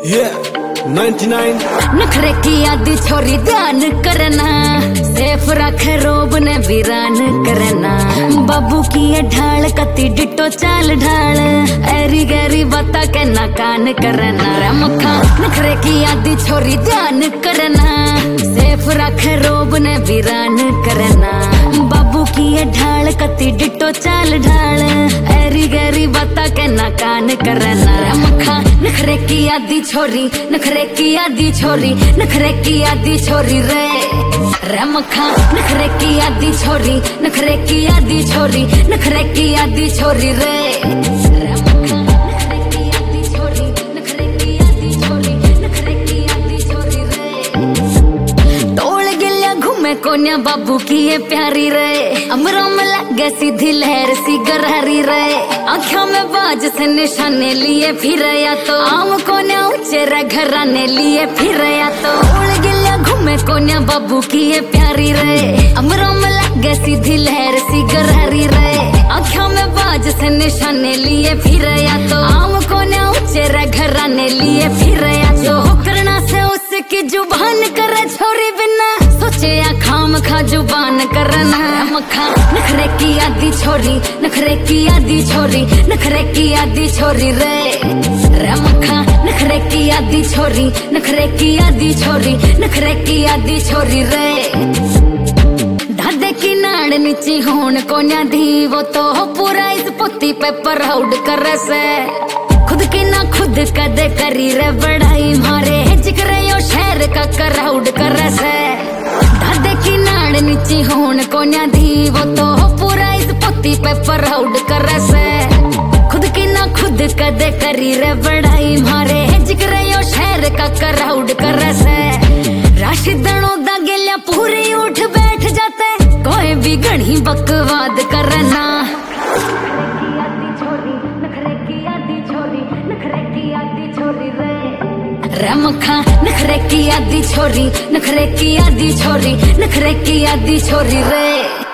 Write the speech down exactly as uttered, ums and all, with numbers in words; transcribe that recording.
Ninety nine नखरे की आदि छोरी ध्यान करना, सेफ रखे रोब ने वीरान करना। बाबू की ये ढाल कति डिटो चाल ढाल, एरी गैरी बता के ना कान करना। रमखा नखरे की आदि छोरी ध्यान करना, सेफ रखे रोब ने वीरान करना। बाबू की ये ढाल कति डिटो चाल ढाल, एरी गैरी बता के ना कान करना। रमखा नखरे की आदि छोरी, नखरे की आदि छोरी, नखरे की आदि छोरी रे। रमखा नखरे की आदि छोरी, नखरे की आदि छोरी, नखरे की आदि छोरी रे। रमखा नखरे की आदि छोरी, नखरे की आदि छोरी, नखरे की आदि छोरी रे। तोड़ गिल्या घूमे कोन्या बाबू की ये प्यारी रे, अमरों में लगे सीधी लहर सी गरहरी रे। आँखों में बाज से निशाने लिए फिर या तो आम कोन्या ऊंचे घराने लिए फिर या तो। उड़ गिल्या घूमे कोन्या बाबू की ये प्यारी रे, अमरों में लगे सीधी लहर सी गरहरी रे। आँखों में बाज से निशाने लिए फिर या तो आम कोन्या ऊंचे घराने लिए फिर या तो। करना से उसकी जुबान करे छोरी बिना सोचे या खाम खा जुबान करना। रमखा नखरे की आदि छोरी, नखरे की आदि छोरी, नखरे की आदि छोरी रे। रमखा नखरे की आदि छोरी, नखरे की आदि छोरी, नखरे की आदि छोरी रे। दादे की नाड़ नीची होन कोन्या धी, वो तो पूरा इस पोती पे प्राउड करे से। खुद की ना खुद कदे करी रे बढ़ाई, मारे जिक्र यो शहर का क्राउड करे से। दादे की नाड़ नीची होन कोन्या धी, वो तो पूरा इस पोती पे प्राउड करे से। खुद की ना खुद कदे करी रे बढ़ाई, मारे जिक्र यो शहर का क्राउड करे से। राशिदनों दा गेल्या पूरी उठ बैठ जाते, कोई भी घड़ी बकवाद करना। रमखा नखरे की आदि छोरी, नखरे की आदि छोरी, नखरे की आदि छोरी रे।